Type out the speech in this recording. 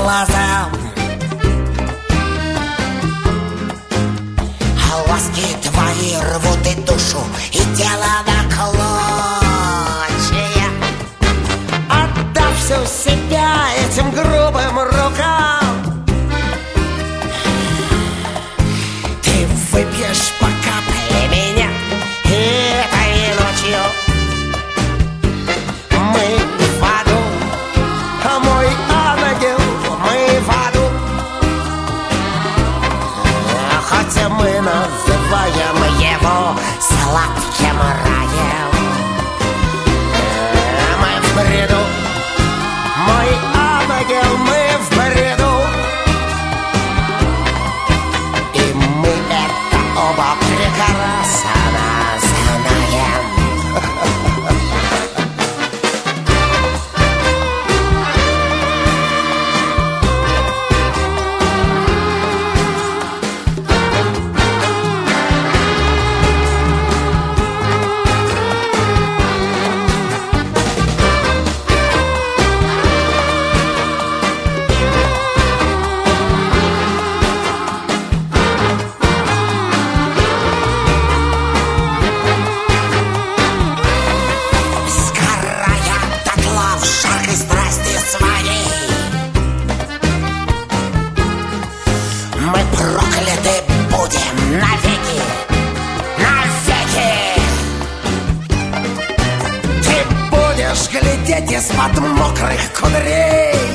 глазам. А ласки твои рвут и душу, и тело на клочья. Отдав всю себя этим грубым рукам, ты выпьешь по капле меня этой ночью. Мы в аду, а мой ангел, мы в аду. Хотя мы называем его сладким раем. Мы в бреду, мой ангел, мы в бреду. И мы это оба прекрасно знаем. Мы прокляты будем навеки, навеки. Ты будешь глядеть из-под мокрых кудрей